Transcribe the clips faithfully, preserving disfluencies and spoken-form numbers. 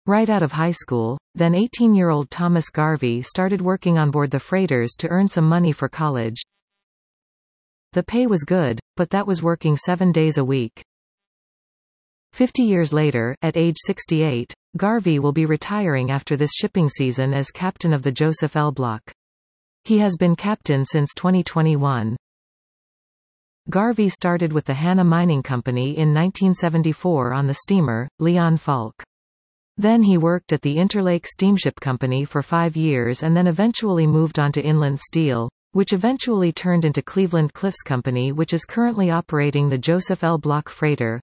Right out of high school, then eighteen-year-old Thomas Garvey started working on board the freighters to earn some money for college. The pay was good, but that was working seven days a week. Fifty years later, at age sixty-eight, Garvey will be retiring after this shipping season as captain of the Joseph L. Block. He has been captain since twenty twenty-one. Garvey started with the Hanna Mining Company in nineteen seventy-four on the steamer, Leon Falk. Then he worked at the Interlake Steamship Company for five years and then eventually moved on to Inland Steel, which eventually turned into Cleveland Cliffs Company, which is currently operating the Joseph L. Block freighter.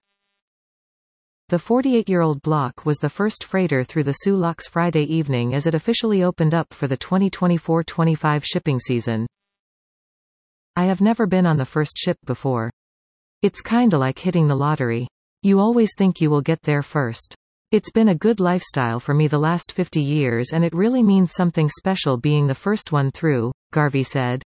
The forty-eight-year-old Block was the first freighter through the Soo Locks Friday evening as it officially opened up for the twenty twenty-four twenty-five shipping season. I have never been on the first ship before. It's kinda like hitting the lottery. You always think you will get there first. It's been a good lifestyle for me the last fifty years and it really means something special being the first one through, Garvey said.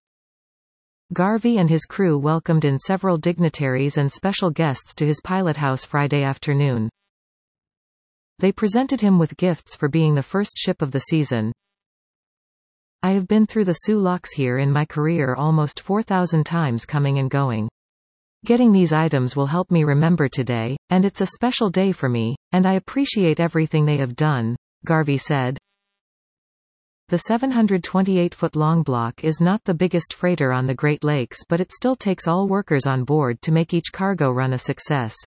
Garvey and his crew welcomed in several dignitaries and special guests to his pilot house Friday afternoon. They presented him with gifts for being the first ship of the season. I have been through the Soo Locks here in my career almost four thousand times coming and going. Getting these items will help me remember today, and it's a special day for me, and I appreciate everything they have done, Garvey said. The seven hundred twenty-eight foot long block is not the biggest freighter on the Great Lakes, but it still takes all workers on board to make each cargo run a success.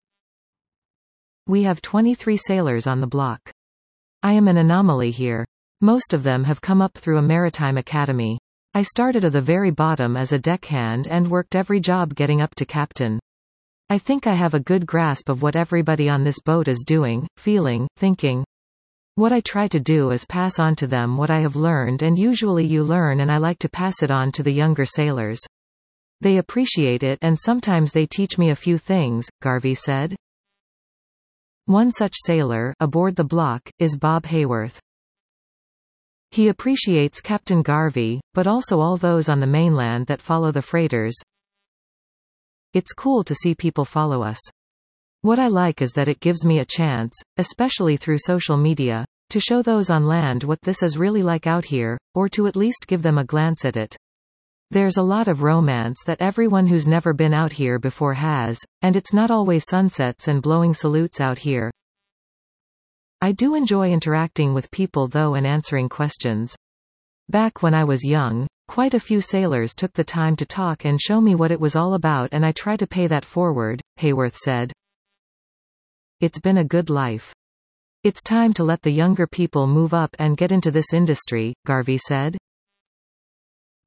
We have twenty-three sailors on the block. I am an anomaly here. Most of them have come up through a maritime academy. I started at the very bottom as a deckhand and worked every job getting up to captain. I think I have a good grasp of what everybody on this boat is doing, feeling, thinking. What I try to do is pass on to them what I have learned, and usually you learn and I like to pass it on to the younger sailors. They appreciate it and sometimes they teach me a few things, Garvey said. One such sailor, aboard the block, is Bob Hayworth. He appreciates Captain Garvey, but also all those on the mainland that follow the freighters. It's cool to see people follow us. What I like is that it gives me a chance, especially through social media, to show those on land what this is really like out here, or to at least give them a glance at it. There's a lot of romance that everyone who's never been out here before has, and it's not always sunsets and blowing salutes out here. I do enjoy interacting with people though and answering questions. Back when I was young, quite a few sailors took the time to talk and show me what it was all about and I try to pay that forward, Hayworth said. It's been a good life. It's time to let the younger people move up and get into this industry, Garvey said.